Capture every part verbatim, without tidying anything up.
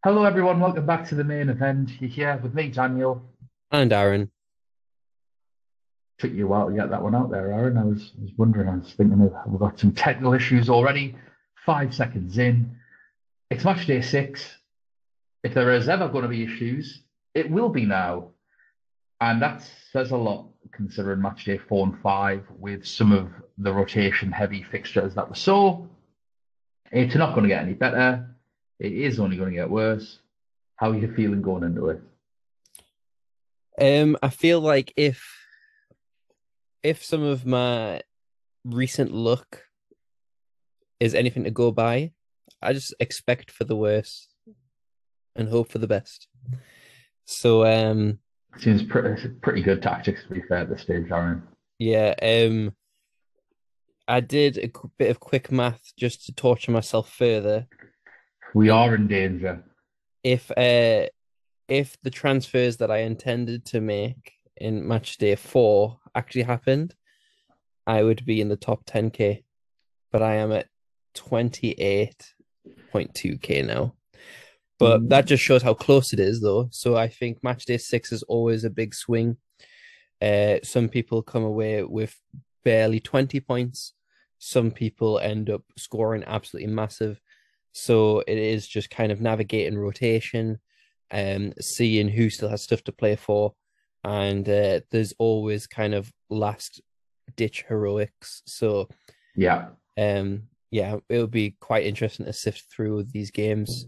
Hello, everyone. Welcome back to the main event. You're here with me, Daniel. And Aaron, Took you a while to get that one out there, Aaron. I was, I was wondering, I was thinking of, we've got some technical issues already. Five seconds in. It's match day six. If there is ever going to be issues, it will be now. And that says a lot considering match day four and five with some of the rotation heavy fixtures that we saw. It's not going to get any better. It is only going to get worse. How are you feeling going into it? um, I feel like if if some of my recent luck is anything to go by, I just expect for the worst and hope for the best. So um, Seems pretty pretty good tactics to be fair at this stage, Aaron. yeah, um, I did a qu- bit of quick math just to torture myself further. We And are in danger. if uh if the transfers that I intended to make in match day four actually happened, I would be in the top ten k. But I am at twenty-eight point two k now. But that Ooh. just shows how close it is, though. So I think match day six is always a big swing. Uh, some people come away with barely twenty points. Some people end up scoring absolutely massive. So it is just kind of navigating rotation and seeing who still has stuff to play for. And uh, there's always kind of last ditch heroics. So Yeah, um, yeah, it'll be quite interesting to sift through these games.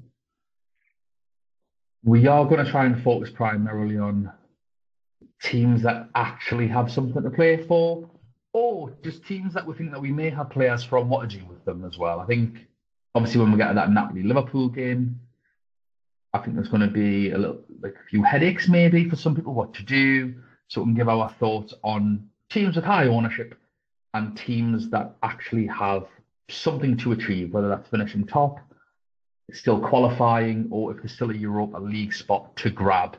we are going to try and focus primarily on teams that actually have something to play for, or just teams that we think that we may have players from what to do with them as well. I think obviously when we get to that Napoli Liverpool game, I think there's going to be a little like a few headaches maybe for some people what to do. So we can give our thoughts on teams with high ownership and teams that actually have something to achieve, whether that's finishing top, still qualifying, or if there's still a Europa League spot to grab.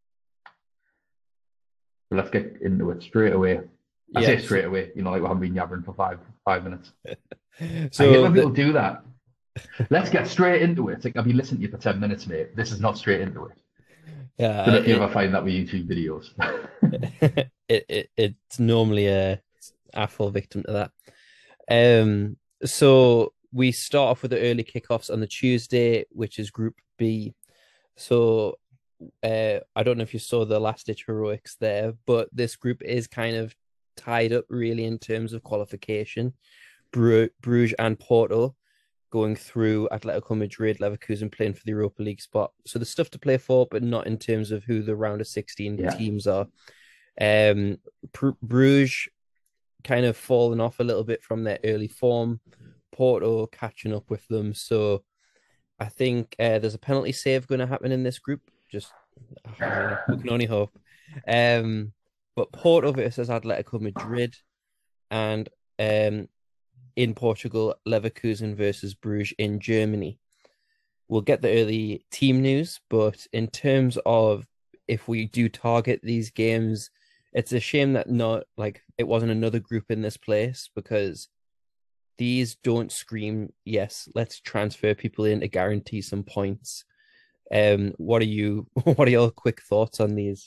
So let's get into it straight away. I Yeah. say So, straight away, you know, like we haven't been yabbering for five five minutes. I hate so when the people do that. Let's get straight into it. It's like I've been listening to you for ten minutes, mate. This is not straight into it. yeah, Don't know if you it ever find that with YouTube videos. it, it it's normally a I fall victim to that. Um, so we start off with the early kickoffs on the Tuesday, which is Group B. So uh, I don't know if you saw the last ditch heroics there, but this group is kind of tied up really in terms of qualification. Bru- Bruges and Porto going through Atletico Madrid, Leverkusen playing for the Europa League spot. So there's stuff to play for, but not in terms of who the round of sixteen Yeah. teams are. Um, Bruges kind of fallen off a little bit from their early form. Porto catching up with them. So I think uh, there's a penalty save going to happen in this group. Just, I mean, we can only hope. Um, but Porto versus Atletico Madrid, and um, in Portugal, Leverkusen versus Bruges in Germany. We'll get the early team news, but in terms of if we do target these games, it's a shame that not like it wasn't another group in this place because these don't scream, yes, let's transfer people in to guarantee some points. Um, what are you what are your quick thoughts on these?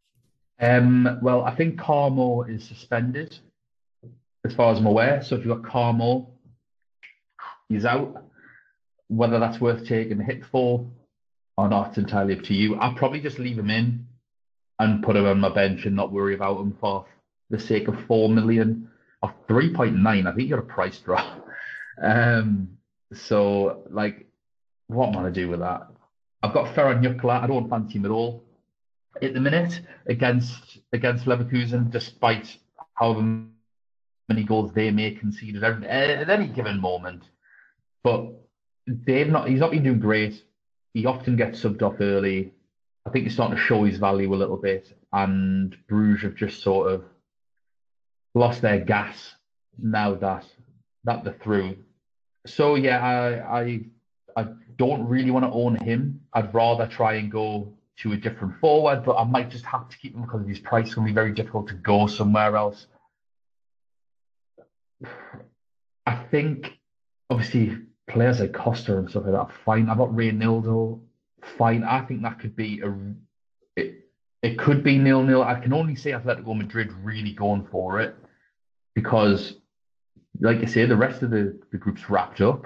Um, well, I think Carmo is suspended, as far as I'm aware. So if you've got Carmo, he's out. Whether that's worth taking the hit for or not, it's entirely up to you. I'll probably just leave him in and put him on my bench and not worry about him for the sake of four million or three point nine. I think you're a price drop. Um, so like, what am I gonna do with that? I've got Ferran Jukkla. I don't fancy him at all at the minute against against Leverkusen, despite however many goals they may concede at, at any given moment. But they've not. He's not been doing great. He often gets subbed off early. I think he's starting to show his value a little bit, and Bruges have just sort of lost their gas now that that they're through. So yeah, I I I don't really want to own him. I'd rather try and go to a different forward, but I might just have to keep him because of his price. It's going to be very difficult to go somewhere else. I think obviously players like Costa and stuff like that are fine. I've got Reynaldo fine. I think that could be a it, it could be nil nil. I can only say Atletico Madrid really going for it because, like I say, the rest of the, the group's wrapped up.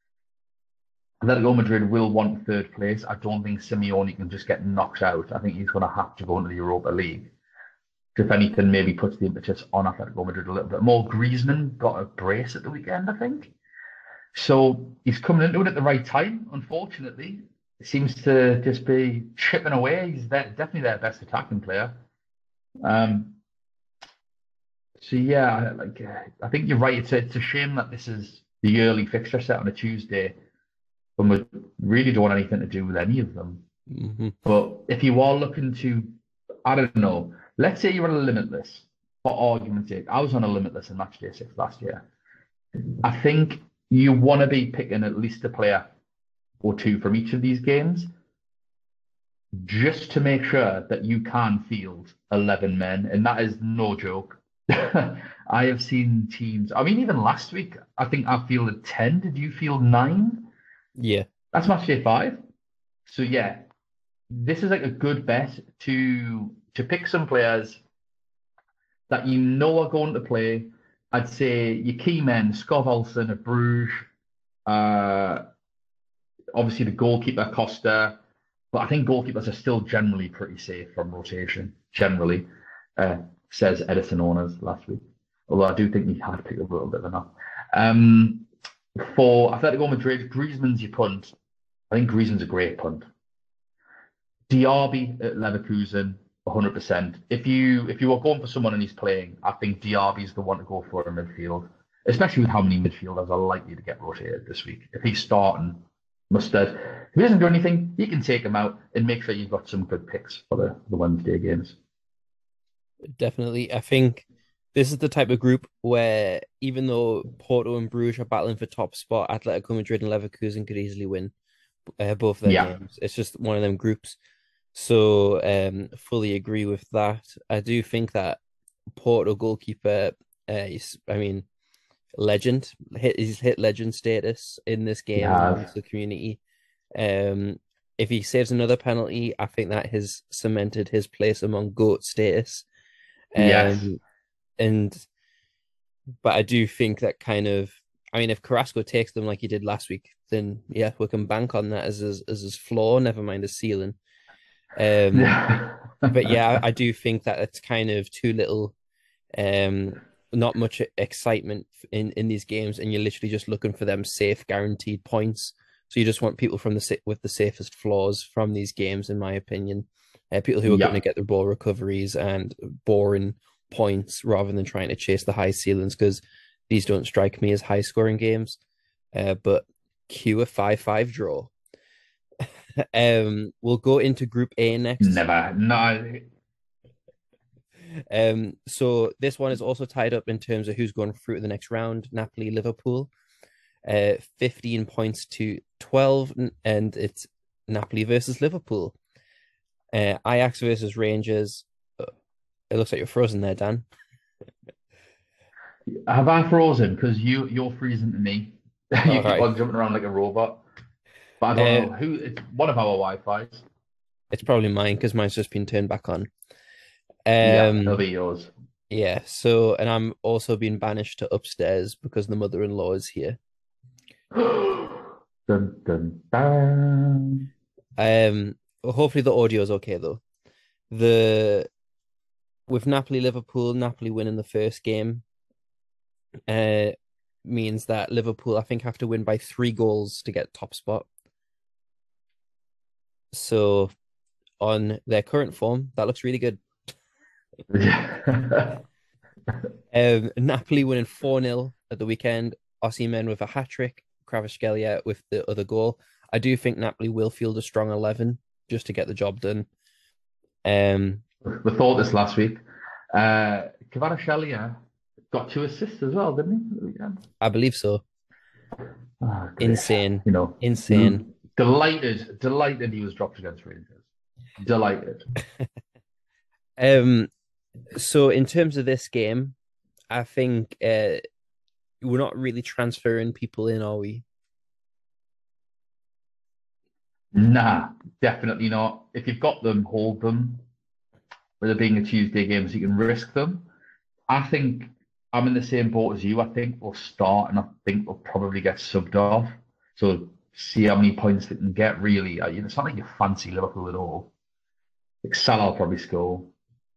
Atletico Madrid will want third place. I don't think Simeone can just get knocked out. I think he's going to have to go into the Europa League. If anything, maybe puts the impetus on Atletico Madrid a little bit more. Griezmann got a brace at the weekend, I think. So he's coming into it at the right time, unfortunately. It seems to just be chipping away. He's their, definitely their best attacking player. Um, so yeah, like I think you're right. It's a, it's a shame that this is the early fixture set on a Tuesday, and we really don't want anything to do with any of them. Mm-hmm. But if you are looking to, I don't know, let's say you're on a limitless, for argument's sake. I was on a limitless in match day six last year. I think you want to be picking at least a player or two from each of these games, just to make sure that you can field eleven men, and that is no joke. I have seen teams. I mean, even last week, I think I fielded ten. Did you field nine? Yeah, that's match day five. So yeah, this is like a good bet to to pick some players that you know are going to play. I'd say your key men: Scott Olsen at Bruges, uh, obviously the goalkeeper Costa, but I think goalkeepers are still generally pretty safe from rotation. Generally, uh, says Edison Owners last week. Although I do think he had picked up a little bit of enough. Um, for Atletico Madrid, Griezmann's your punt. I think Griezmann's a great punt. Diaby at Leverkusen, one hundred percent. If you if you are going for someone and he's playing, I think Diaby's the one to go for in midfield, especially with how many midfielders are likely to get rotated this week. If he's starting, Mustard, if he doesn't do anything, you can take him out and make sure you've got some good picks for the, the Wednesday games. Definitely. I think this is the type of group where even though Porto and Bruges are battling for top spot, Atletico Madrid and Leverkusen could easily win uh, both their Yeah. games. It's just one of them groups. So um, fully agree with that. I do think that Porto goalkeeper, uh, is, I mean, legend. Hit, he's hit legend status in this game amongst the community. Um, if he saves another penalty, I think that has cemented his place among GOAT status. Um, yes. And but I do think that kind of, I mean, if Carrasco takes them like he did last week, then yeah, we can bank on that as his, as his floor, never mind his ceiling. Um, but yeah, I, I do think that it's kind of too little, um, not much excitement in, in these games, and you're literally just looking for them safe, guaranteed points. So you just want people from the with the safest floors from these games, in my opinion. Uh, people who are Yeah. going to get their ball recoveries and boring points rather than trying to chase the high ceilings, because these don't strike me as high scoring games. Uh, but cue a five five draw. um, we'll go into Group A next. Never. No. Um, so this one is also tied up in terms of who's going through to the next round. Napoli, Liverpool, uh, fifteen points to twelve, and it's Napoli versus Liverpool. Uh, Ajax versus Rangers. Uh, it looks like you're frozen there, Dan. Have I frozen? Because you you're freezing to me. you All keep right. on jumping around like a robot. But I don't Uh, know who. It's one of our Wi-Fi's. It's probably mine because mine's just been turned back on. Yeah, Um, it'll be yours. yeah. So, and I'm also being banished to upstairs because the mother-in-law is here. Dun, dun, dun. Um, hopefully the audio is okay though. The with Napoli, Liverpool, Napoli winning the first game, uh, means that Liverpool, I think, have to win by three goals to get top spot. So, on their current form, that looks really good. um, Napoli winning four nil at the weekend. Osimhen with a hat trick, Kvaratskhelia with the other goal. I do think Napoli will field a strong eleven just to get the job done. Um, we thought this last week. Uh, Kvaratskhelia got two assists as well, didn't he? I believe so. Oh, Insane. You know, Insane. Delighted, delighted he was dropped against Rangers. Delighted. um, so in terms of this game, I think uh, we're not really transferring people in, are we? Nah, definitely not. If you've got them, hold them. With it being a Tuesday game, so you can risk them. I think I'm in the same boat as you. I think we'll start, and I think we'll probably get subbed off. So see how many points they can get. Really, Uh, you know, it's not like you fancy Liverpool at all. Like Salah will probably score.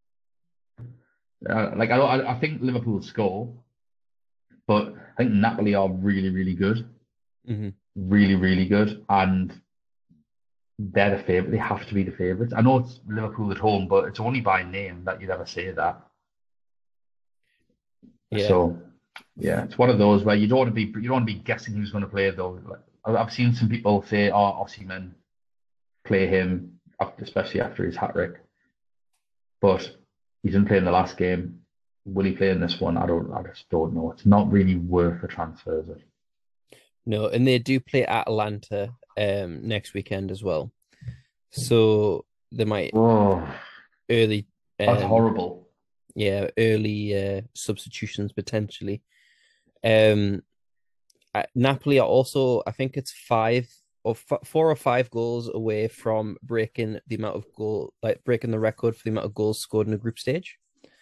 Uh, like I, I, I think Liverpool will score, but I think Napoli are really, really good, Hmm. really, really good, and they're the favourite. They have to be the favourites. I know it's Liverpool at home, but it's only by name that you'd ever say that. Yeah. So yeah, it's one of those where you don't want to be you don't want to be guessing who's going to play though. Like I- I've seen some people say, "Oh, Osimhen, play him," after, especially after his hat trick. But he didn't play in the last game. Will he play in this one? I don't. I just don't know. It's not really worth a transfer, is it? No, and they do play Atalanta um next weekend as well. So they might Oh, early that's um horrible. yeah, early uh substitutions potentially. Um uh, Napoli are also, I think it's five or f four or five goals away from breaking the amount of goal, like breaking the record for the amount of goals scored in a group stage.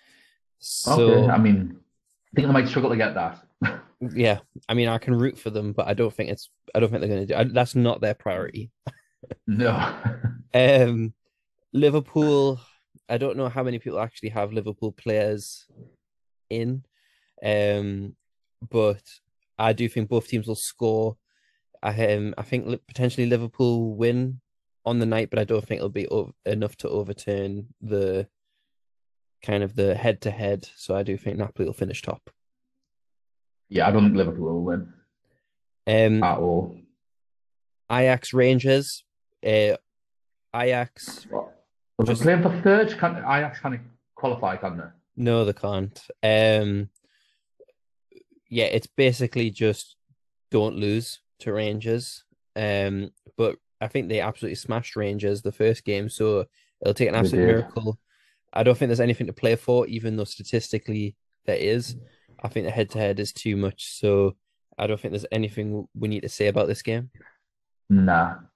Okay, So I mean, I think they might struggle to get that. yeah, I mean, I can root for them, but I don't think it's, I don't think they're going to do. I, that's not their priority. No. Um, Liverpool, I don't know how many people actually have Liverpool players in, um, but I do think both teams will score. I um, I think li- potentially Liverpool win on the night, but I don't think it'll be o enough to overturn the kind of the head to head. So I do think Napoli will finish top. Yeah, I don't think Liverpool will win Um, at all. Ajax Rangers, uh, Ajax Well, they're just playing for third. Can Ajax kind of qualify, can they? no, they can't. Um, yeah, it's basically just don't lose to Rangers. Um, but I think they absolutely smashed Rangers the first game, so it'll take an They absolute did. miracle. I don't think there's anything to play for, even though statistically there is. I think the head to head is too much, so I don't think there's anything we need to say about this game. Nah.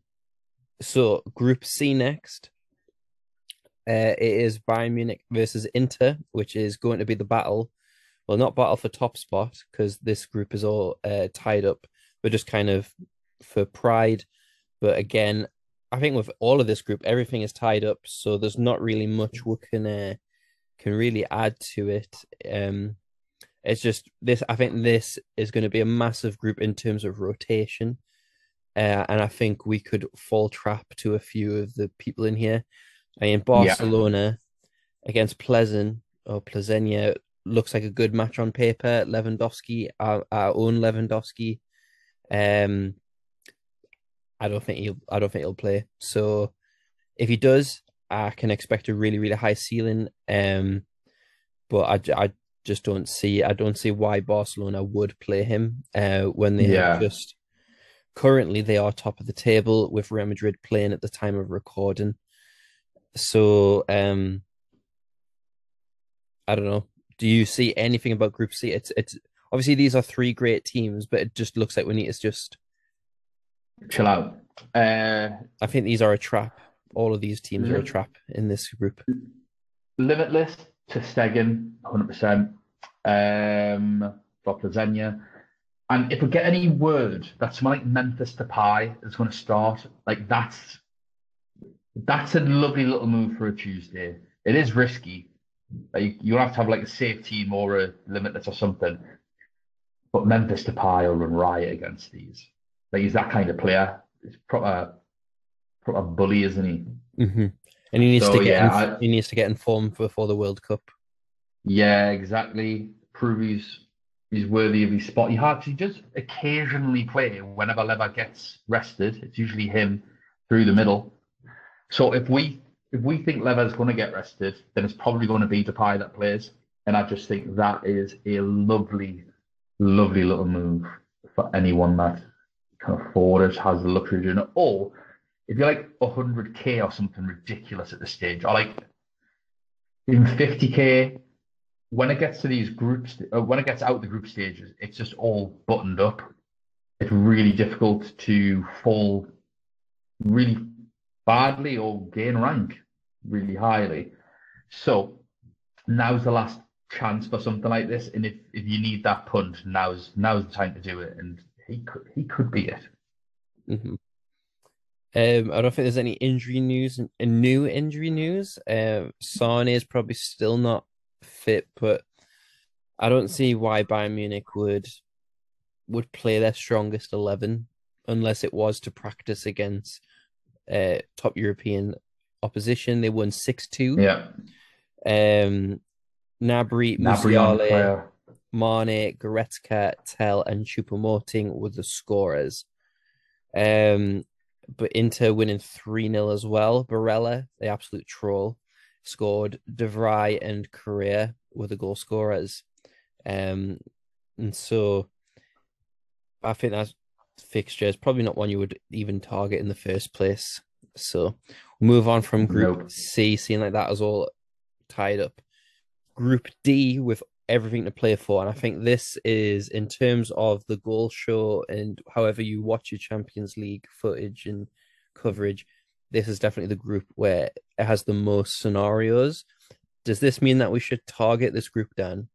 So Group C next. Uh, it is Bayern Munich versus Inter, which is going to be the battle. Well, not battle for top spot because this group is all uh, tied up, but just kind of for pride. But again, I think with all of this group, everything is tied up, so there's not really much we can uh, can really add to it. Um, it's just this. I think this is going to be a massive group in terms of rotation, uh, and I think we could fall trap to a few of the people in here. I mean, Yeah. Barcelona against Pleasant or Plezenia looks like a good match on paper. Lewandowski, our, our own Lewandowski. Um, I don't think he'll. I don't think he'll play. So if he does, I can expect a really, really high ceiling. Um, but I, I just don't see. I don't see why Barcelona would play him. Uh, when they have Yeah. just currently they are top of the table with Real Madrid playing at the time of recording. So um, I don't know. Do you see anything about Group C? It's it's obviously these are three great teams, but it just looks like we need to just. Chill out. Uh, I think these are a trap. All of these teams are a li trap in this group. Limitless to Stegen, one hundred percent. Um, for Plazenia. And if we get any word that someone like Memphis Depay is going to start, like that's that's a lovely little move for a Tuesday. It is risky. Like you have to have like a safe team or a limitless or something. But Memphis Depay will run riot against these. Like he's that kind of player. He's proper proper bully, isn't he? Hmm. And he needs to So get yeah, in. I, He needs to get informed before the World Cup. yeah, exactly. Prove he's he's worthy of his spot. He had he does occasionally play whenever Lever gets rested. It's usually him through the middle. So if we if we think Lever's going to get rested, then it's probably going to be Depay that plays. And I just think that is a lovely, lovely little move for anyone that can afford it, has the luxury of doing it. Or if you're like one hundred k or something ridiculous at this stage, or like even fifty k, when it gets to these groups, uh, when it gets out the group stages, it's just all buttoned up. It's really difficult to fall really badly or gain rank really highly. So now's the last chance for something like this. And if, if you need that punt, now's now's the time to do it. And he could he could be it. Hmm. Um, I don't think there's any injury news, uh, new injury news. Um, Sane is probably still not fit, but I don't see why Bayern Munich would would play their strongest eleven unless it was to practice against uh, top European opposition. They won six two. Yeah. Um, Gnabry, Nabry on Musiala, fire. Mane, Goretzka, Tell, and Choupo-Moting were the scorers. Um, but Inter winning three nil as well. Barella, the absolute troll, scored. De Vrij and Correa were the goal scorers. Um, and so I think that fixture is probably not one you would even target in the first place. So we'll move on from Group Nope. C, seeing like that is all tied up. Group D with everything to play for. And I think this is, in terms of the goal show and however you watch your Champions League footage and coverage, this is definitely the group where it has the most scenarios. Does this mean that we should target this group, Dan?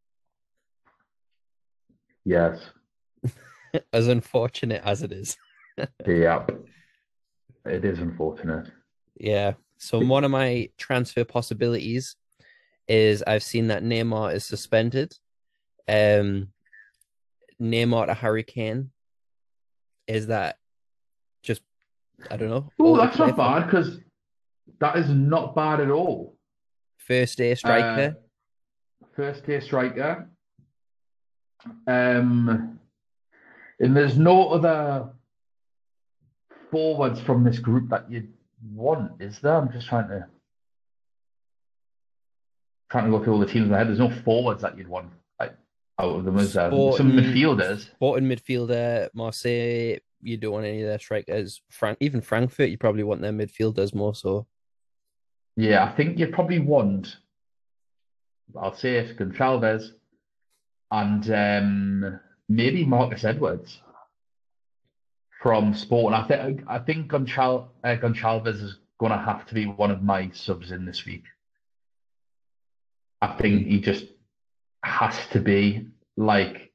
Yes. As unfortunate as it is. Yeah. It is unfortunate. Yeah. So one of my transfer possibilities is I've seen that Neymar is suspended. Um, Neymar to Harry Kane. Is that just, I don't know, Oh, all we that's play not for? bad because that is not bad at all. First day Uh, striker. first day striker. Um, and there's no other forwards from this group that you'd want, is there? I'm just trying to trying to go through all the teams in my head. There's no forwards that you'd want like, out of them, is there? Some Sporting, midfielders. Sporting midfielder, Marseille, you don't want any of their strikers. Frank, even Frankfurt, you probably want their midfielders more so. Yeah, I think you'd probably want, I'll say it, Gonçalves and um, maybe Marcus Edwards from Sport. And I think I think Gonçal uh, Gonçalves is going to have to be one of my subs in this week. I think Mm. he just has to be like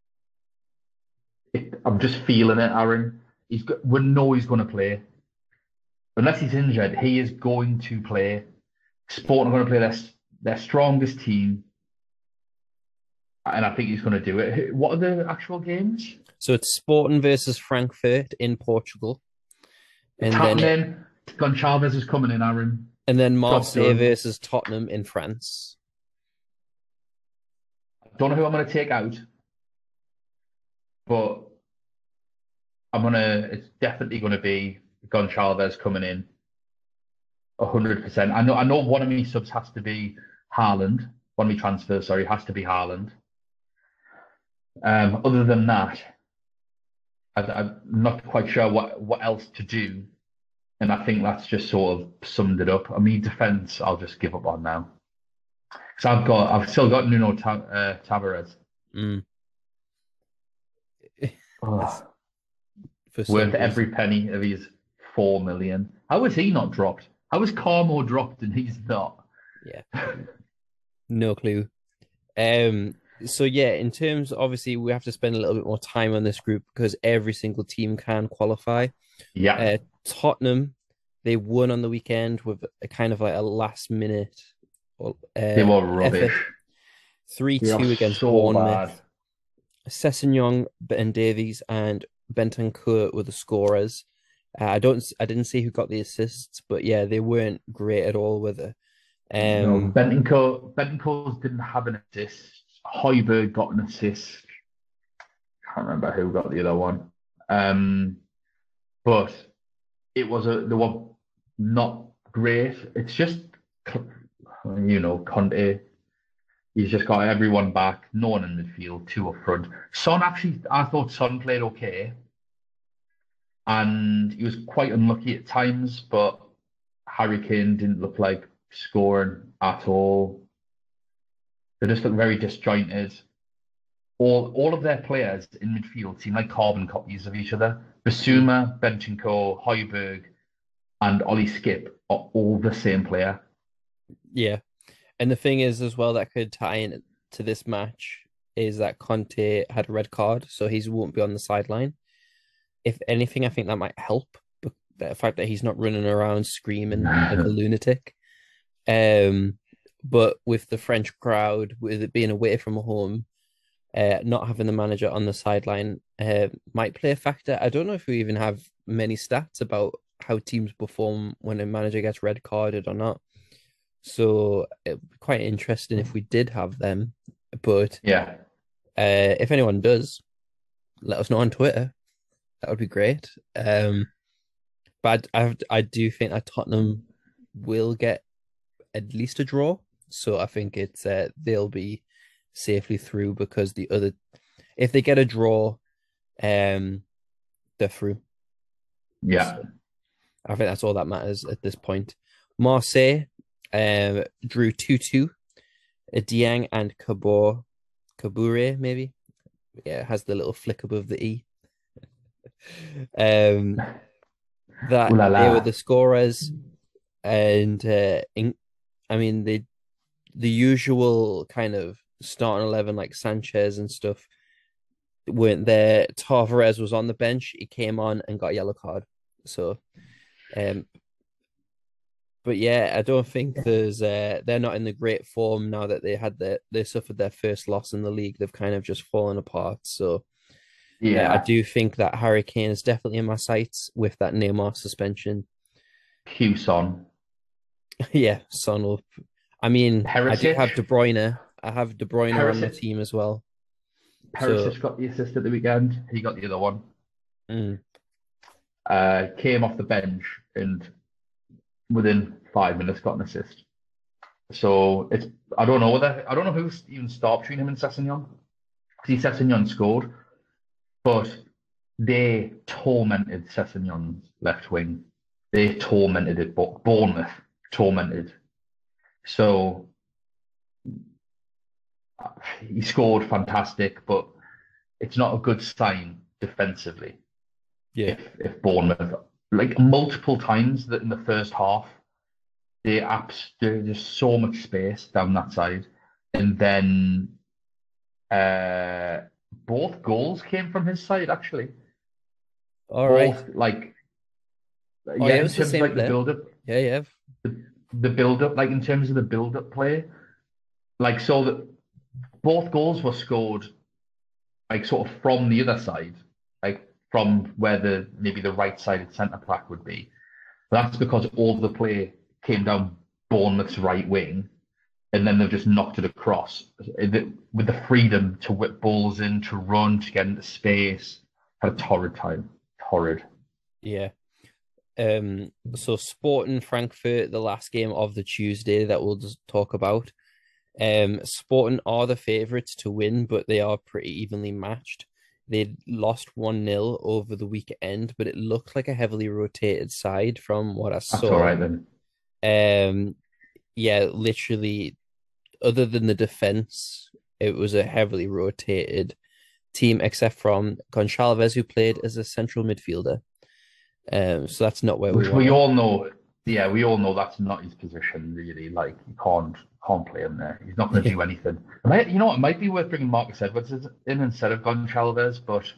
it, I'm just feeling it, Aaron. He's got, we know he's going to play unless he's injured. He is going to play. Sporting are going to play their their strongest team, and I think he's going to do it. What are the actual games? So it's Sporting versus Frankfurt in Portugal, It's and then it, happening. Gonçalves is coming in, Aaron. and then Job Marseille done. versus Tottenham in France. Don't know who I'm going to take out, but I'm gonna. It's definitely going to be Gonçalves coming in, a hundred percent. I know. I know one of my subs has to be Haaland. One of my transfers, sorry, has to be Haaland. Um, other than that, I, I'm not quite sure what what else to do, and I think that's just sort of summed it up. I mean, defense, I'll just give up on now because I've got. I've still got Nuno Ta uh, Tavares. Mm. Oh, For some worth reason. every penny of his four million. How is he not dropped? How is Carmo dropped and he's not? Yeah, no clue. Um, so yeah, in terms, obviously, we have to spend a little bit more time on this group because every single team can qualify. Yeah, Uh, Tottenham, they won on the weekend with a kind of like a last minute uh, they were effort, rubbish. three They are two against so bad. Bournemouth. Sessegnon, Ben Davies, and Bentancur were the scorers. Uh, I don't, I didn't see who got the assists, but yeah, they weren't great at all with it. No, Um, Bentancur, Bentancur didn't have an assist. Højbjerg got an assist. Can't remember who got the other one. Um, but it was a they were not great. It's just you know Conte. He's just got everyone back. No one in midfield, two up front. Son actually, I thought Son played okay, and he was quite unlucky at times. But Harry Kane didn't look like scoring at all. They just look very disjointed. All all of their players in midfield seem like carbon copies of each other. Basuma, Benchenko, Højbjerg. and Ollie Skip are all the same player. Yeah. And the thing is, as well, that could tie in to this match is that Conte had a red card, so he won't be on the sideline. If anything, I think that might help. But the fact that he's not running around screaming like a lunatic. Um, but with the French crowd, with it being away from home, uh, not having the manager on the sideline uh, might play a factor. I don't know if we even have many stats about how teams perform when a manager gets red carded or not. So it'd be quite interesting if we did have them. But Yeah, uh, if anyone does, let us know on Twitter. That would be great. Um, but I, I I do think that Tottenham will get at least a draw. So I think it's uh, they'll be safely through because the other, if they get a draw, um, they're through. yeah. So I think that's all that matters at this point. Marseille um, drew two two. Dieng and Kabor, Kabure, maybe. Yeah, it has the little flick above the E. Um, Ooh that la they were la. the scorers, and uh, in, I mean they the usual kind of starting eleven like Sanchez and stuff weren't there. Tavares was on the bench. He came on and got a yellow card. So, um, but yeah, I don't think there's uh, they're not in the great form now that they had their they suffered their first loss in the league. They've kind of just fallen apart. So, uh, I Yeah, do think that Harry Kane is definitely in my sights with that Neymar suspension. Q Son. Yeah, Son will. I mean, I do Perisic. have De Bruyne. I have De Bruyne on my Perisic. team as well. So, Perisic got the assist at the weekend. He got the other one. mm, Uh, came off the bench and within five minutes got an assist. So it's I don't know whether I don't know who's even stopped between him and Sessegnon because Sessegnon scored, but they tormented Sessegnon's left wing. They tormented it, but Bournemouth tormented. So uh, he scored fantastic, but it's not a good sign defensively yeah. if if Bournemouth like multiple times that in the first half they apps there's just so much space down that side, and then uh both goals came from his side actually. All right. Both like Oh, yeah, yeah, it in was the terms of same like the player. build up, Yeah, yeah. the, the build up, like in terms of the build up play, like so that both goals were scored like sort of from the other side, like from where the maybe the right sided centre back would be. But that's because all the play came down Bournemouth's right wing, and then they've just knocked it across with the freedom to whip balls in, to run, to get into space. Had a torrid time. Torrid. Yeah. Um, so Sporting Frankfurt, the last game of the Tuesday that we'll just talk about. Um, Sporting are the favourites to win, but they are pretty evenly matched. They lost one nil over the weekend, but it looked like a heavily rotated side from what I That's all saw. right then. Um, yeah, literally, other than the defense, it was a heavily rotated team, except from Gonçalves, who played as a central midfielder. Um, so that's not where we Which want we to. all know. Yeah, we all know that's not his position really. Like you can't can't play him there. He's not going to Yeah, do anything. Might, you know what? It might be worth bringing Marcus Edwards in instead of Gonçalves, but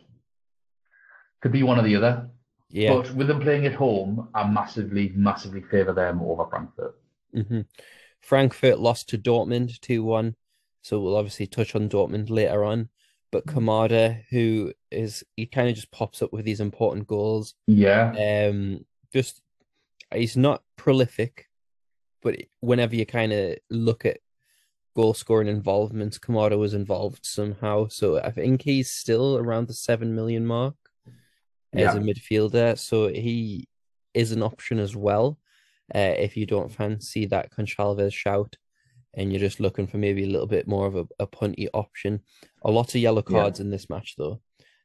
could be one or the other. yeah. But with them playing at home, I massively, massively favour them over Frankfurt. hmm Frankfurt lost to Dortmund two one. So we'll obviously touch on Dortmund later on. But Kamada, who is he kind of just pops up with these important goals. Yeah, Um, just he's not prolific, but whenever you kind of look at goal scoring involvements, Kamada was involved somehow. So I think he's still around the seven million mark as a yeah, midfielder. So he is an option as well. Uh, if you don't fancy that Conchalves shout and you're just looking for maybe a little bit more of a, a punty option. A lot of yellow yeah, cards in this match though.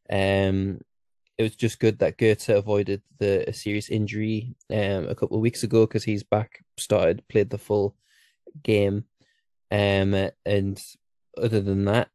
Um it was just good that Goethe avoided the a serious injury um a couple of weeks ago because he's back, started, played the full game. Um and other than that,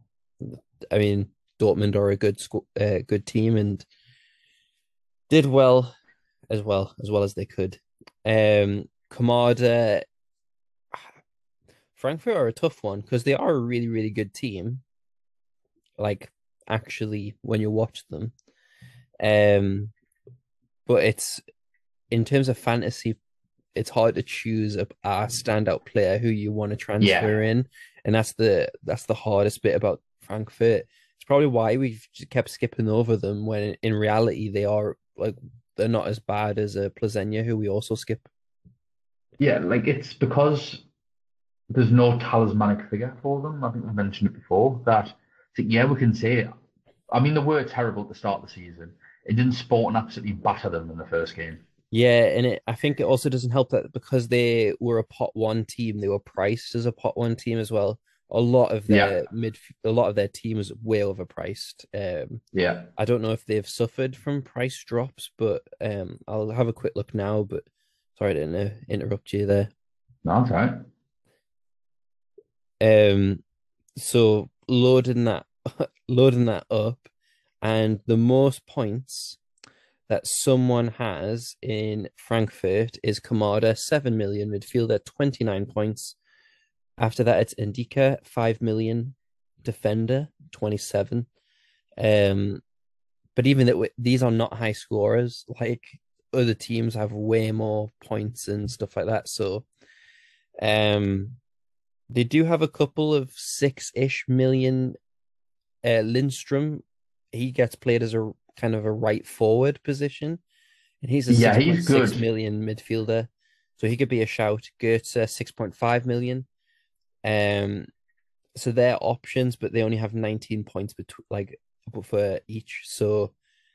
I mean Dortmund are a good sco- uh, good team and did well as well as well as they could. Um, Kamada, Frankfurt are a tough one because they are a really really good team. Like actually, when you watch them, um, but it's in terms of fantasy, it's hard to choose a, a standout player who you want to transfer Yeah, in, and that's the that's the hardest bit about Frankfurt. It's probably why we've just kept skipping over them when in reality they are like they're not as bad as a Plazenia who we also skip. yeah, like it's because there's no talismanic figure for them. I think we mentioned it before that. So yeah, we can say. I mean, they were terrible to start the season. It didn't Sporting absolutely batter them in the first game. Yeah, and it, I think it also doesn't help that because they were a pot one team, they were priced as a pot one team as well. A lot of Yeah, their mid, a lot of their team was way overpriced. Um, yeah. I don't know if they've suffered from price drops, but um, I'll have a quick look now. But sorry to inter- interrupt you there. No, that's right. Um, so loading that, loading that up, and the most points that someone has in Frankfurt is Kamada, seven million, midfielder, twenty-nine points. After that, it's Indika, five million, defender, twenty-seven. Um, but even that, these are not high scorers. Like other teams have way more points and stuff like that. So, um, they do have a couple of six-ish million. Uh, Lindstrom, he gets played as a kind of a right forward position, and he's a Yeah, he's six point six good. million midfielder. So he could be a shout. Goetze, six point five million. Um, so they're options, but they only have nineteen points between like for each. So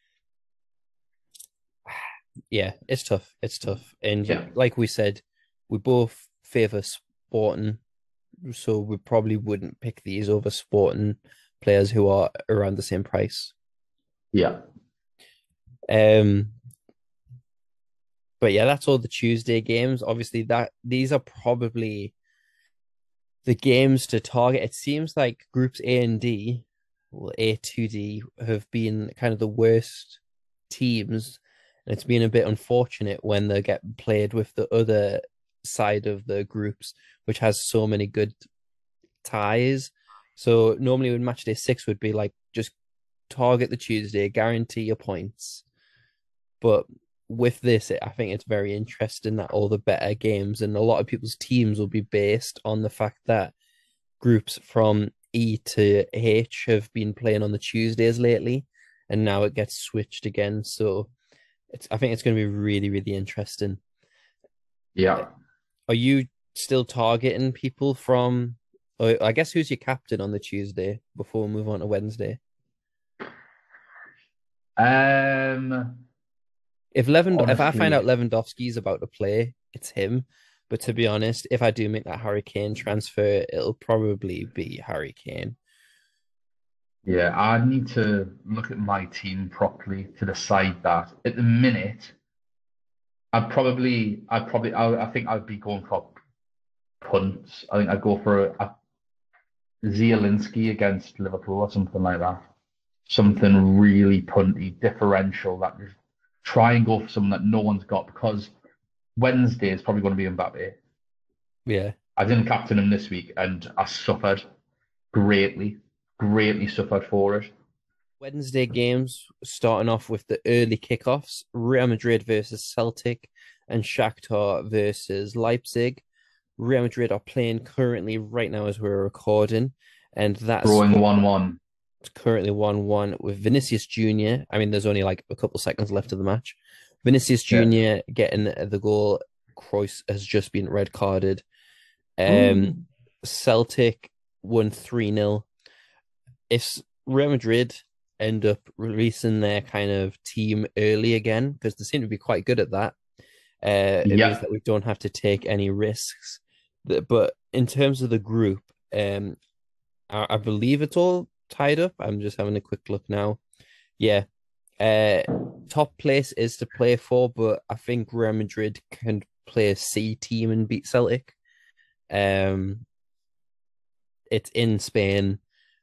yeah, it's tough. It's tough. And Yeah, like we said, we both favor Sporting, so we probably wouldn't pick these over Sporting players who are around the same price. yeah, Um, but yeah, that's all the Tuesday games. Obviously, that these are probably the games to target. It seems like groups A and D, well, A two D, have been kind of the worst teams. And it's been a bit unfortunate when they get played with the other side of the groups, which has so many good ties. So normally when match day six would be like just target the Tuesday, guarantee your points. But with this, I think it's very interesting that all the better games and a lot of people's teams will be based on the fact that groups from E to H have been playing on the Tuesdays lately, and now it gets switched again. So it's I think it's going to be really, really interesting. yeah. Are you still targeting people from? Or I guess who's your captain on the Tuesday before we move on to Wednesday? Um, If Lewand- if I find out honestly, Lewandowski's about to play, it's him. But to be honest, if I do make that Harry Kane transfer, it'll probably be Harry Kane. yeah, I need to look at my team properly to decide that. At the minute, I'd probably, I'd probably, I, I think I'd be going for punts. I think I'd go for a, a Zielinski against Liverpool or something like that. Something really punty, differential that just try and go for someone that no one's got because Wednesday is probably going to be Mbappe. Yeah. I didn't captain him this week and I suffered greatly, greatly suffered for it. Wednesday games starting off with the early kickoffs: Real Madrid versus Celtic and Shakhtar versus Leipzig. Real Madrid are playing currently right now as we're recording, and that's Drawing score one one. currently one one with Vinicius Junior I mean, there's only like a couple seconds left of the match. Vinicius Yeah. Junior getting the goal. Kroos has just been red carded. Um, Ooh. Celtic won three nil. If Real Madrid end up releasing their kind of team early again, because they seem to be quite good at that, uh, it means Yeah. that we don't have to take any risks. But in terms of the group, um, I, I believe it's all tied up. I'm just having a quick look now. Yeah. Uh, top place is to play for, but I think Real Madrid can play a C team and beat Celtic. Um, it's in Spain.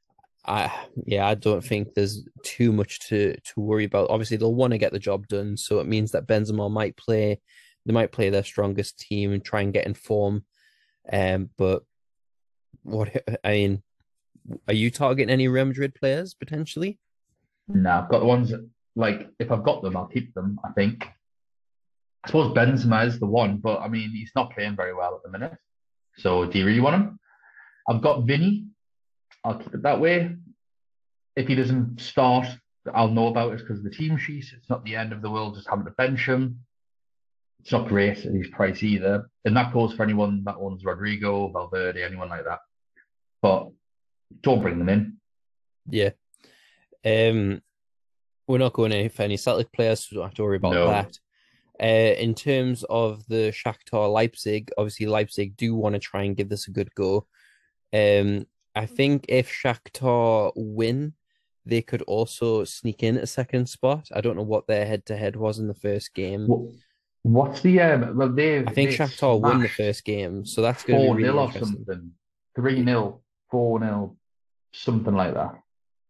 I yeah, I don't think there's too much to to worry about. Obviously, they'll want to get the job done, so it means that Benzema might play. They might play their strongest team and try and get in form. Um, but what I mean, are you targeting any Real Madrid players potentially? No, I've got the ones that, like, if I've got them, I'll keep them, I think. I suppose Benzema is the one, but I mean, he's not playing very well at the minute. So do you really want him? I've got Vinny. I'll keep it that way. If he doesn't start, I'll know about it because of the team sheet. It's not the end of the world just having to bench him. It's not great at his price either. And that goes for anyone that owns Rodrigo, Valverde, anyone like that. But don't bring them in. Yeah. Um, we're not going any for any Celtic players, so we don't have to worry about No. that. Uh, in terms of the Shakhtar Leipzig, obviously Leipzig do want to try and give this a good go. Um, I think if Shakhtar win, they could also sneak in a second spot. I don't know what their head-to-head was in the first game. What's the um? Well, they I think they Shakhtar won the smashed first game, so that's going to be four really nil or interesting. something, three nil, four nil, something like that.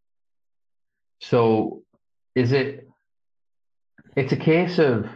So is it? It's a case of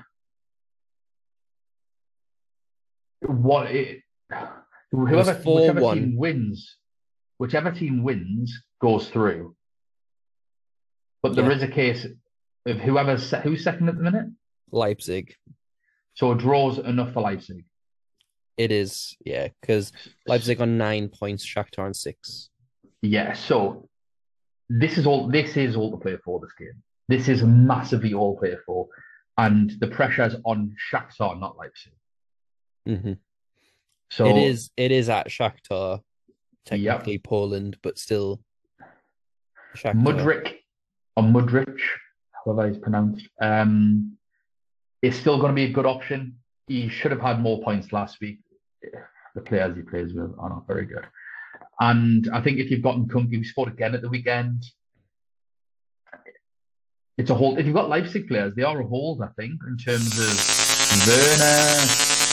what it. It was Whoever, whichever team four one, wins, whichever team wins goes through. But there yeah, is a case of whoever's se- who's second at the minute. Leipzig. So a draw's enough for Leipzig. It is, yeah, because Leipzig on nine points, Shakhtar on six. Yeah. So this is all. This is all to play for this game. This is massively all to play for, and the pressure's on Shakhtar, not Leipzig. hmm It So is, it is at Shakhtar, yep, technically Poland, but still Shakhtar. Mudrik or Mudrich, however it's pronounced, um, is still going to be a good option. He should have had more points last week. The players he plays with are not very good. And I think if you've gotten Kunku, who scored again at the weekend, it's a hold. If you've got Leipzig players, they are a hold, I think, in terms of Werner,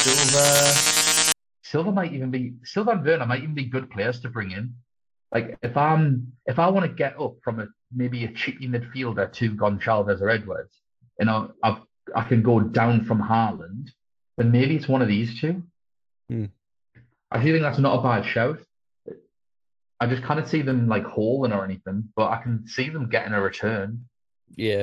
Silva. Silva might even be Silva and Werner might even be good players to bring in. Like if I'm if I want to get up from a maybe a cheeky midfielder to Gonçalves or Edwards, you know, I've I can go down from Haaland, then maybe it's one of these two. Hmm. I do think that's not a bad shout. I just can't see them like hauling or anything, but I can see them getting a return. Yeah.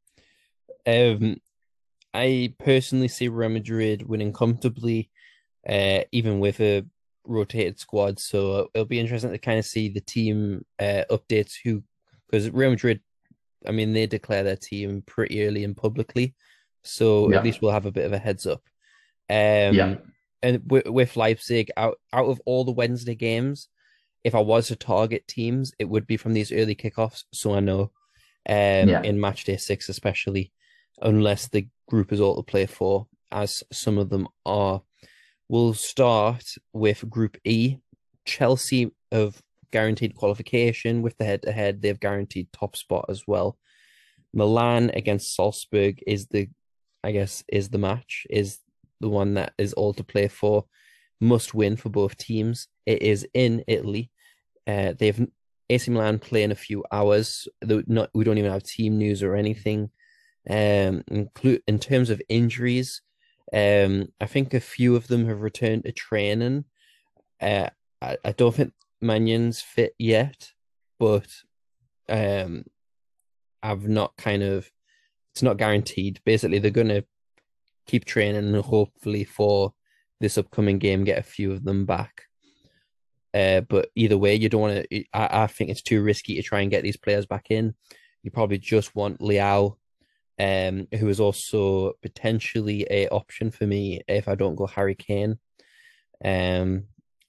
Um, I personally see Real Madrid winning comfortably, uh, even with a rotated squad. So it'll be interesting to kind of see the team uh, updates who, because Real Madrid, I mean, they declare their team pretty early and publicly, so at Yeah, least we'll have a bit of a heads up. yeah, Um, and with, with Leipzig, out out of all the Wednesday games, if I was to target teams, it would be from these early kickoffs. So I know, um, yeah. in match day six especially, unless the group is all to play for, as some of them are. We'll start with Group E. Chelsea have guaranteed qualification with the head-to-head. They've guaranteed top spot as well. Milan against Salzburg is the, I guess, is the match, is the one that is all to play for. Must win for both teams. It is in Italy. Uh, they've A C Milan play in a few hours. Not, we don't even have team news or anything. Um, include in terms of injuries, um, I think a few of them have returned to training. Uh, I, I don't think Manion's fit yet, but um, I've not kind of it's not guaranteed. Basically, they're gonna keep training and hopefully for this upcoming game get a few of them back. Uh, but either way, you don't want to. I, I think it's too risky to try and get these players back in. You probably just want Leao, um, who is also potentially a option for me if I don't go Harry Kane. Um,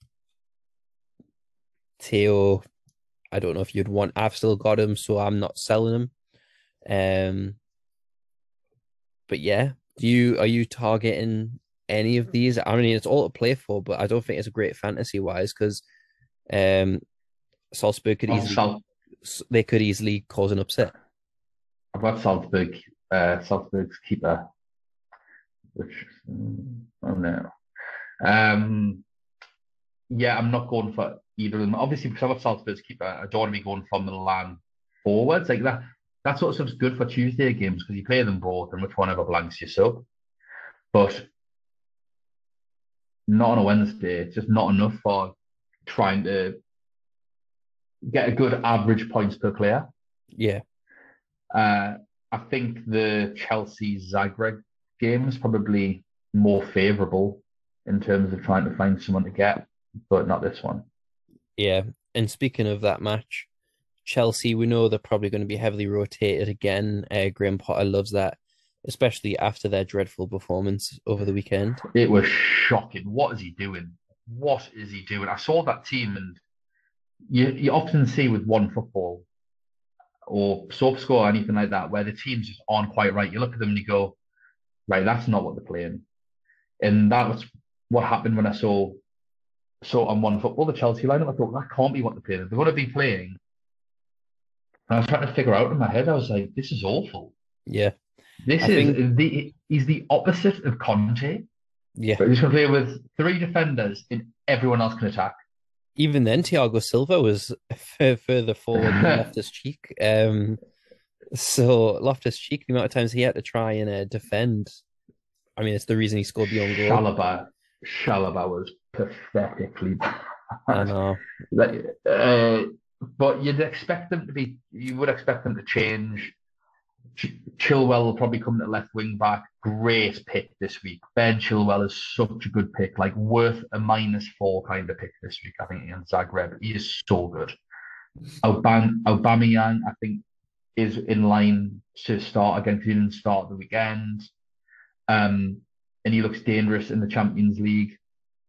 Theo, I don't know if you'd want. I've still got him, so I'm not selling him. Um, but yeah, do you are you targeting any of these? I mean, it's all to play for, but I don't think it's a great fantasy wise because um, Salzburg could I've got easily Sal- they could easily cause an upset. I've got Salzburg, uh, Salzburg's keeper, which mm, oh no. Um, yeah, I'm not going for either of them. Obviously, because I'm a Salzburg's keeper, I don't want to be going from the line forwards like that. That sort of stuff's good for Tuesday games because you play them both and which one ever blanks you sub. But not on a Wednesday. It's just not enough for trying to get a good average points per player. Yeah. Uh, I think the Chelsea Zagreb game is probably more favourable in terms of trying to find someone to get, but not this one. Yeah. And speaking of that match, Chelsea, we know they're probably going to be heavily rotated again. Uh, Graham Potter loves that, especially after their dreadful performance over the weekend. It was shocking. What is he doing? What is he doing? I saw that team, and you you often see with one football or soap score or anything like that where the teams just aren't quite right. You look at them and you go, right, that's not what they're playing. And that was what happened when I saw saw on one football the Chelsea lineup. I thought that can't be what they're playing. They're going to be playing. And I was trying to figure out in my head. I was like, this is awful. Yeah. This I is think, the he's the opposite of Conte. yeah. But he's going to play with three defenders and everyone else can attack. Even then, Thiago Silva was f- further forward than Loftus Cheek. Um, so Loftus Cheek, the amount of times he had to try and uh, defend. I mean, it's the reason he scored the own goal. Chalobah, Chalobah was pathetically bad. I know. Like, uh, but you'd expect them to be. You would expect them to change. Ch- Chilwell will probably come to left wing back. Great pick this week. Ben Chilwell is such a good pick, like worth a minus four kind of pick this week. I think against Zagreb, he is so good. Aubame- Aubameyang, I think, is in line to start again. He didn't start the weekend, um, and he looks dangerous in the Champions League.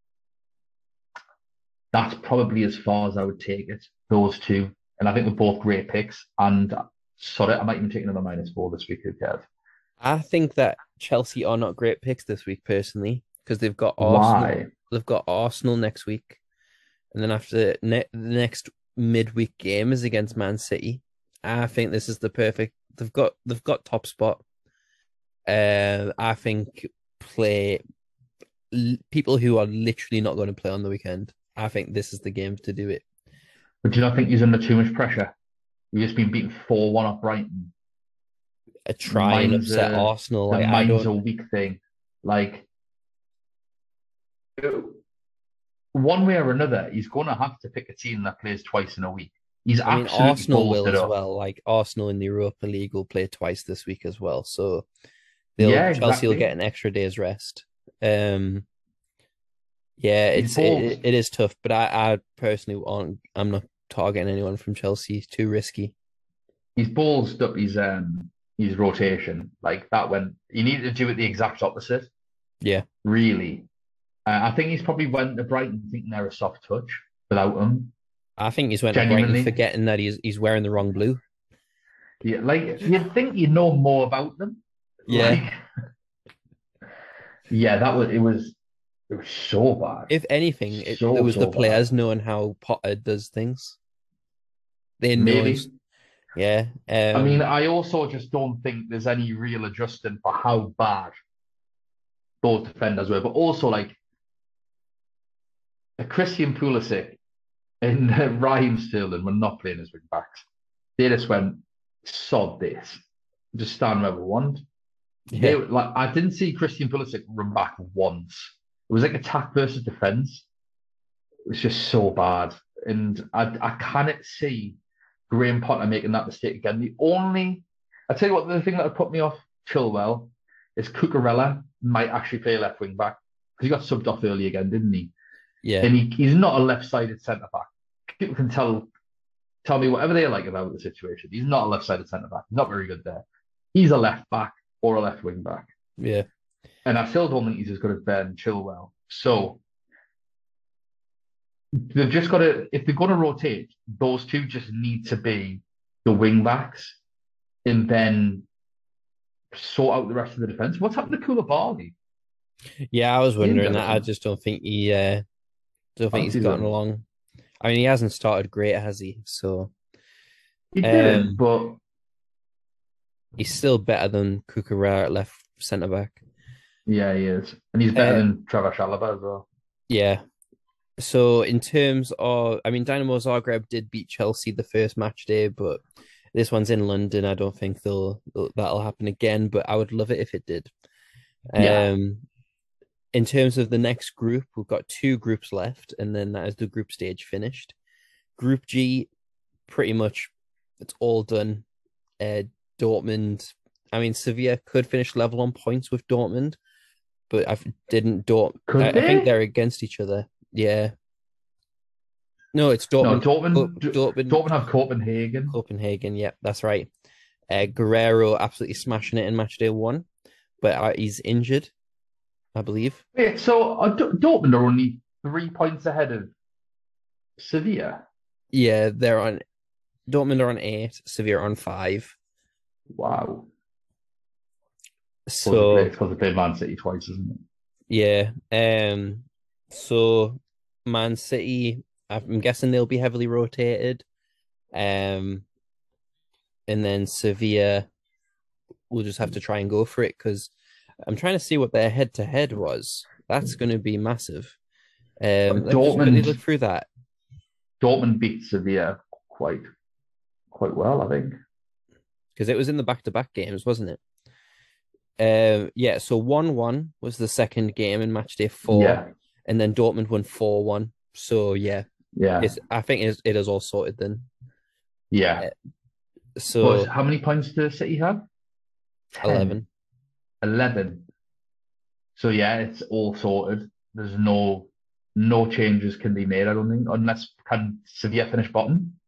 That's probably as far as I would take it. Those two, and I think they're both great picks. And sorry, I might even take another minus four this week. Who cares? I think that Chelsea are not great picks this week, personally, because they've got Arsenal. Why? They've got Arsenal next week, and then after ne- the next midweek game is against Man City. I think this is the perfect. They've got they've got top spot. Uh, I think play l- people who are literally not going to play on the weekend. I think this is the game to do it. But do you not think he's under too much pressure? You've just been beaten four one off Brighton. A try and Mine's upset a, Arsenal. the Like I mine's a don't. weak thing. Like one way or another, he's going to have to pick a team that plays twice in a week. He's I mean, absolutely Arsenal will bolted as up. well. Like Arsenal in the Europa League will play twice this week as well. So they'll Yeah, Chelsea will exactly. get an extra day's rest. Um, yeah, He's it's bold. it, it is tough, but I, I personally want I'm not targeting anyone from Chelsea. It's too risky. He's ballsed up his um his rotation. Like that went. He needed to do it the exact opposite. Yeah, Really. Uh, I think he's probably went to Brighton thinking they're a soft touch without him. I think he's went to Brighton Genuinely. forgetting that he's he's wearing the wrong blue. Yeah, like you'd think you'd know more about them. Yeah. Like, yeah, that was it was it was so bad. If anything, it, it So, was the so bad. players knowing how Potter does things. They know, Maybe. yeah. I mean, Um, I also just don't think there's any real adjusting for how bad those defenders were. But also like Christian Pulisic and uh, Raheem Sterling were not playing as wing backs. They just went, sod this. Just stand where we want. They yeah, like I didn't see Christian Pulisic run back once. It was like attack versus defense. It was just so bad. And I I cannot see Graham Potter making that mistake again. The only I tell you what, the thing that would put me off Chilwell is Cucurella might actually play left wing back because he got subbed off early again, didn't he? yeah, And he, he's not a left-sided centre back. People can tell tell me whatever they like about the situation. He's not a left-sided centre back. He's not very good there. He's a left back or a left wing back. yeah. And I still don't think he's as good as Ben Chilwell. So they've just got to, if they're going to rotate, those two just need to be the wing backs and then sort out the rest of the defense. What's happened to Koulibaly? Yeah, I was He didn't wondering get that. I it. just don't think he uh don't think he's Fancies gotten him. along. I mean, he hasn't started great, has he? So He didn't, um but he's still better than Cucurella at left centre back. yeah, he is. And he's better Uh than Trevor Chalobah as well. yeah. So in terms of, I mean, Dynamo Zagreb did beat Chelsea the first match day, but this one's in London. I don't think they'll that'll happen again, but I would love it if it did. Yeah. Um, in terms of the next group, we've got two groups left, and then that is the group stage finished. Group G, pretty much it's all done. Uh, Dortmund, I mean, Sevilla could finish level on points with Dortmund, but I didn't. Dort, I, Could I think they? they're against each other. Yeah, no, it's No, Dortmund, Co- Dortmund. D- Dortmund, Dortmund have Copenhagen. Copenhagen. Yeah, that's right. Uh, Guerrero absolutely smashing it in match day one, but uh, he's injured, I believe. Wait, so uh, D- Dortmund are only three points ahead of Sevilla. Yeah, they're on. Dortmund are on eight. Sevilla are on five. Wow. Because they play, So because they play Man City twice, isn't it? yeah, um, so Man City, I'm guessing they'll be heavily rotated. Um, and then Sevilla will just have to try and go for it because I'm trying to see what their head to head was. That's going to be massive. Um, But let me just quickly look Dortmund, through that Dortmund beat Sevilla quite, quite well, I think. because it was in the back to back games, wasn't it? Um, yeah, so one one was the second game in match day four, Yeah, and then Dortmund won four one. So yeah, yeah, it's I think it's, it is all sorted then. yeah. Uh, But so how many points does City have? ten, eleven. eleven. So yeah, it's all sorted. There's no no changes can be made, I don't think, unless can Sevilla finish bottom?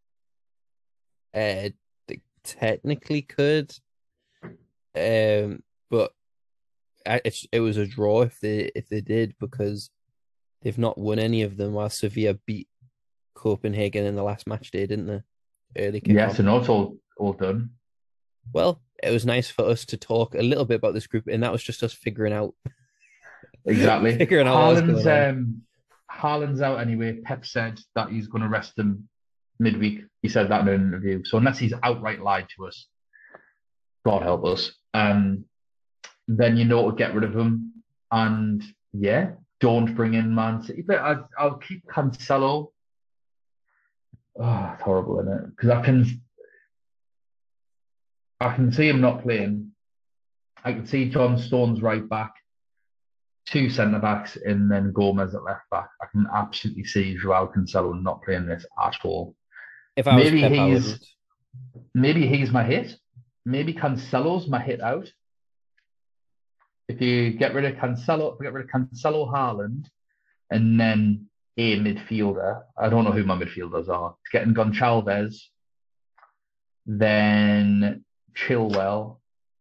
Uh, they technically could, um, but I- it's it was a draw if they if they did because they've not won any of them while Sevilla beat Copenhagen in the last match day, didn't they? Early Yeah, kickoff. so no, it's all all done. Well, it was nice for us to talk a little bit about this group, and that was just us figuring out Exactly. figuring out what was Haaland's going on. um Haaland's out anyway. Pep said that he's going to rest him midweek. He said that in an interview. So unless he's outright lied to us, God help us. Um, then you know to get rid of him. And yeah, don't bring in Man City. But I, I'll keep Cancelo. Oh, it's horrible, isn't it? Because I can I can see him not playing. I can see John Stones right back, two centre backs, and then Gomez at left back. I can absolutely see Joao Cancelo not playing this at all. If I was Maybe Pep, I he's wouldn't. maybe he's my hit. Maybe Cancelo's my hit out. If you get rid of Cancelo, get rid of Cancelo, Haaland, and then a midfielder. I don't know who my midfielders are. It's getting Goncalves, then Chilwell,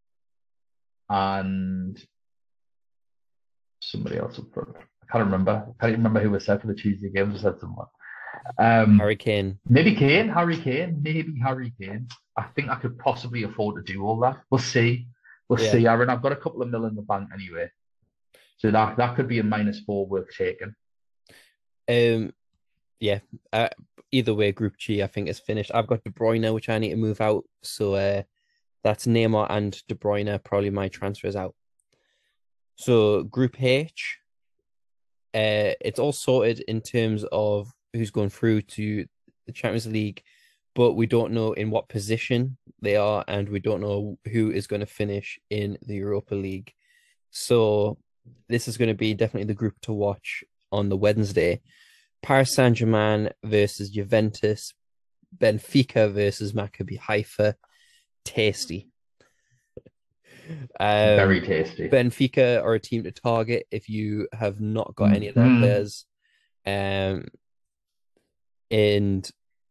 and somebody else up front. I can't remember. I can't remember who was said for the Tuesday games. I said someone. Um, Harry Kane. maybe Kane, Harry Kane, maybe Harry Kane. I think I could possibly afford to do all that. We'll see. We'll Yeah. see, Aaron. I've got a couple of mil in the bank anyway. So that that could be a minus four worth taking. Um. Yeah. Uh, either way, Group G, I think is finished. I've got De Bruyne, which I need to move out. So uh, that's Neymar and De Bruyne. Probably my transfers out. So Group H, uh, it's all sorted in terms of who's going through to the Champions League, but we don't know in what position they are, and we don't know who is going to finish in the Europa League. So this is going to be definitely the group to watch on the Wednesday. Paris Saint-Germain versus Juventus, Benfica versus Maccabi Haifa. Tasty. Very Um, tasty. Benfica are a team to target if you have not got any of their Mhm. players. Um, and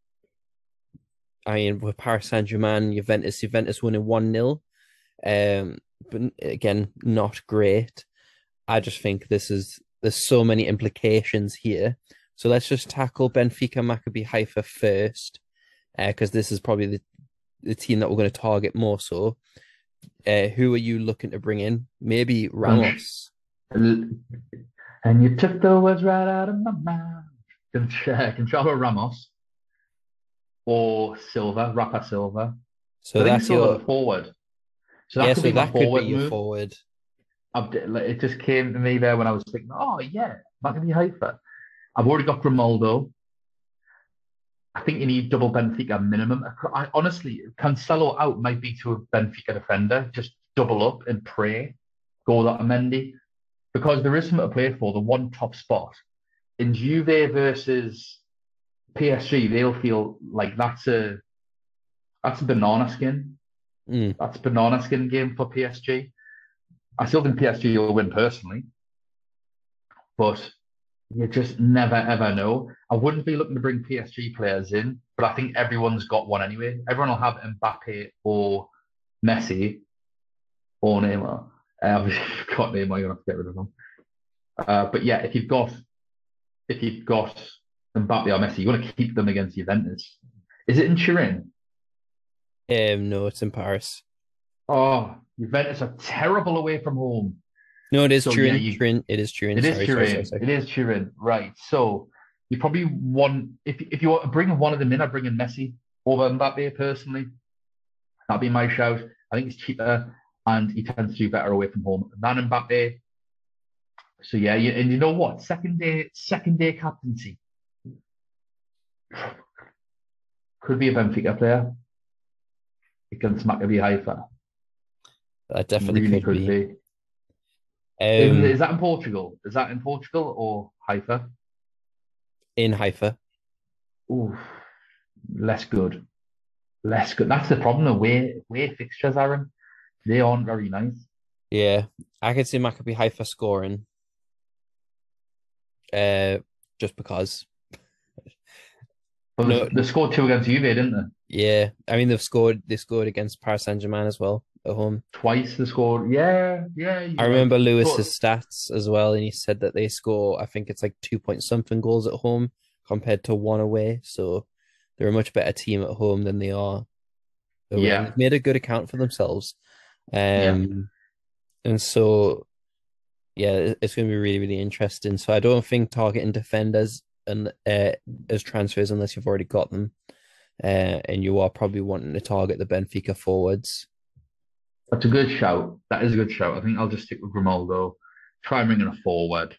I mean, with Paris Saint-Germain, Juventus, Juventus winning one nil. Um, but again, not great. I just think this is there's so many implications here. So let's just tackle Benfica Maccabi Haifa first, because uh, this is probably the, the team that we're going to target more so. Uh, who are you looking to bring in? Maybe Ramos. And you took the words right out of my mouth. Gonçalo Ramos or Silva, Rafa Silva. So I think that's Silva your the forward. So that yeah. could So be my that could be forward your move. forward. I've, it just came to me there when I was thinking, oh yeah, Maccabi Haifa. I've already got Grimaldo. I think you need double Benfica minimum. I, honestly, Cancelo out might be to a Benfica defender. Just double up and pray. Go that Mendy. Because there is something to play for, the one top spot. In Juve versus P S G, they'll feel like that's a that's a banana skin. Mm. That's a banana skin game for P S G. I still think P S G will win personally, but you just never ever know. I wouldn't be looking to bring P S G players in, but I think everyone's got one anyway. Everyone will have Mbappe or Messi or Neymar. Uh, obviously, if you've got Neymar, you're gonna have to get rid of them. Uh, but yeah, if you've got if you've got Mbappe or Messi, you want to keep them against Juventus. Is it in Turin? Um, no, it's in Paris. Oh, Juventus are terrible away from home. No, it is So, Turin. yeah, you- Turin. It is Turin. It is Sorry, sorry, Turin. sorry, sorry. It is Turin. Right. So you probably want if if you want to bring one of them in, I'd bring in Messi over Mbappe personally. That'd be my shout. I think it's cheaper and he tends to do better away from home than Mbappe. So yeah, you, and you know what? Second day, second day captaincy could be a Benfica player against Maccabi Haifa. That definitely Really could could be. be. In- Um, is that in Portugal? Is that in Portugal or Haifa? in Haifa. Ooh, less good. Less good. That's the problem. Away, away fixtures, Aaron. They aren't very nice. Yeah, I could see Maccabi Haifa scoring. Uh, just because. But No, they scored two against Juve, didn't they? yeah. I mean, they've scored. They scored against Paris Saint-Germain as well at home. Twice they scored. Yeah, yeah. you're I right. remember But Lewis's stats as well, and he said that they score. I think it's like two point something goals at home compared to one away. So they're a much better team at home than they are away. yeah, And they've made a good account for themselves. yeah. Um, and so yeah, it- it's going to be really, really interesting. So I don't think targeting defenders and uh, as transfers unless you've already got them, uh, and you are probably wanting to target the Benfica forwards. That's a good shout. That is a good shout. I think I'll just stick with Grimaldo. Try and bring in a forward.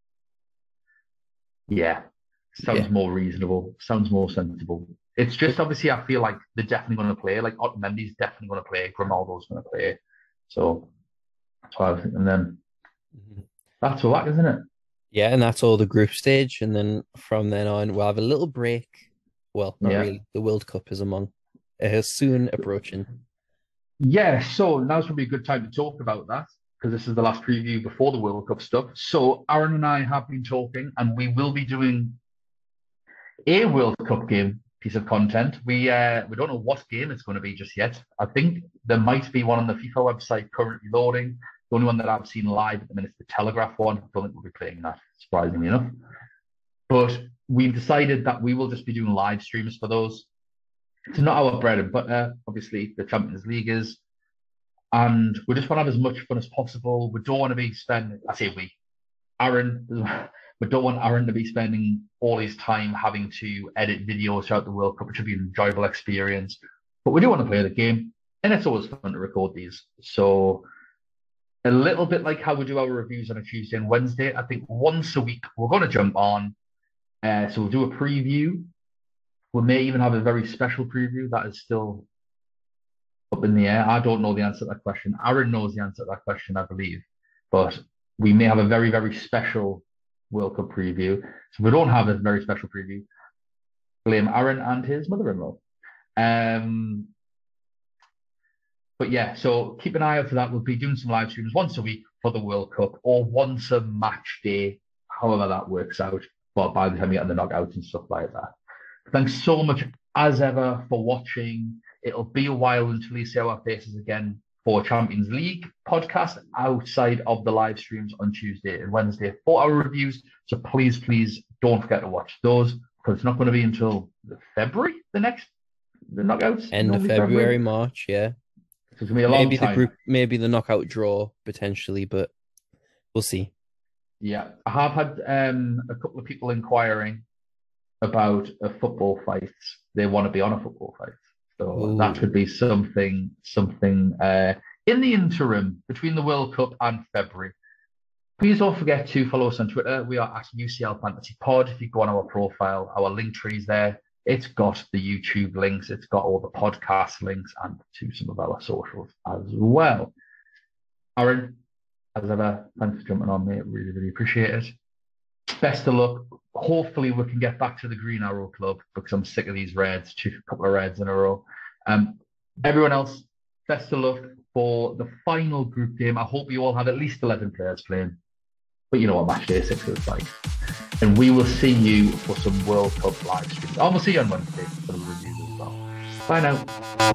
Yeah, sounds Yeah, more reasonable. Sounds more sensible. It's just obviously I feel like they're definitely going to play. Like Otamendi's definitely going to play. Grimaldo's going to play. So that's what I was thinking. And then Mhm. that's all that, isn't it? Yeah, and that's all the group stage, and then from then on we'll have a little break. Well, not Yeah. really. The World Cup is among uh, soon approaching. Yeah, so now's probably a good time to talk about that because this is the last preview before the World Cup stuff. So Aaron and I have been talking, and we will be doing a World Cup game piece of content. We uh, we don't know what game it's going to be just yet. I think there might be one on the FIFA website currently loading. The only one that I've seen live at the minute is the Telegraph one. I don't think we'll be playing that, surprisingly enough. But we've decided that we will just be doing live streams for those. It's not our bread and butter. Obviously, the Champions League is. And we just want to have as much fun as possible. We don't want to be spending, I say we, Aaron, we don't want Aaron to be spending all his time having to edit videos throughout the World Cup, which would be an enjoyable experience. But we do want to play the game, and it's always fun to record these. So a little bit like how we do our reviews on a Tuesday and Wednesday, I think once a week we're going to jump on. Uh, so we'll do a preview. We may even have a very special preview that is still up in the air. I don't know the answer to that question. Aaron knows the answer to that question, I believe. But we may have a very, very special World Cup preview. So if we don't have a very special preview, blame Aaron and his mother-in-law. Um, but yeah, so keep an eye out for that. We'll be doing some live streams once a week for the World Cup or once a match day, however that works out. But by the time you get the knockouts and stuff like that. Thanks so much, as ever, for watching. It'll be a while until you see our faces again for Champions League podcast outside of the live streams on Tuesday and Wednesday for our reviews. So please, please don't forget to watch those because it's not going to be until February, the next the knockouts. End of Normally February, March, yeah. So it's going to be a long Maybe the time. group, maybe the knockout draw potentially, but we'll see. Yeah, I have had um, a couple of people inquiring about a football fight. They want to be on a football fight. So Ooh. that could be something, something uh, in the interim between the World Cup and February. Please don't forget to follow us on Twitter. We are at U C L Fantasy Pod. If you go on our profile, our link tree's there. It's got the YouTube links. It's got all the podcast links and to some of our socials as well. Aaron, as ever, thanks for jumping on, mate. Really, really appreciate it. Best of luck. Hopefully we can get back to the Green Arrow Club because I'm sick of these reds, two couple of reds in a row. Um, everyone else, best of luck for the final group game. I hope you all have at least eleven players playing. But you know what match day six is like. And we will see you for some World Cup live streams. I will see you on Wednesday for the reviews as well. Bye now.